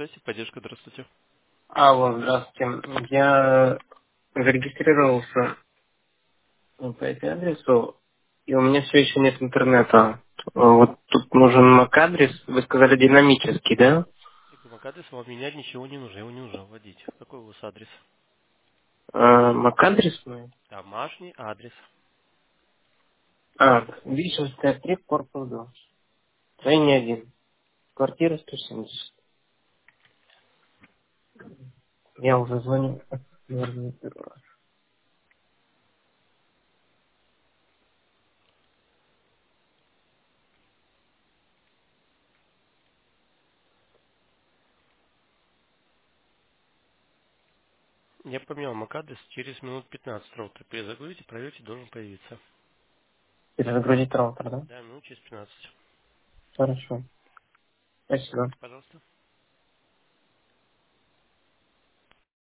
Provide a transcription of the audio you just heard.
связи, поддержка, здравствуйте. Алло, здравствуйте. Я зарегистрировался по этому адресу, и у меня все еще нет интернета. Вот тут нужен MAC-адрес, вы сказали динамический, да? MAC-адрес вам менять ничего не нужно, его не нужно вводить. Какой у вас адрес? MAC-адрес мой? Домашний адрес. Вишенская 3, корпус 2. Тройня 1. Квартира 170. Я уже звоню. Наверное, первый раз. Я поменял MAC-адрес, через минут 15 роутер перезагрузите, проверьте, должен появиться. Перезагрузить роутер, да? Да, минут через 15. Хорошо. Спасибо. Пожалуйста.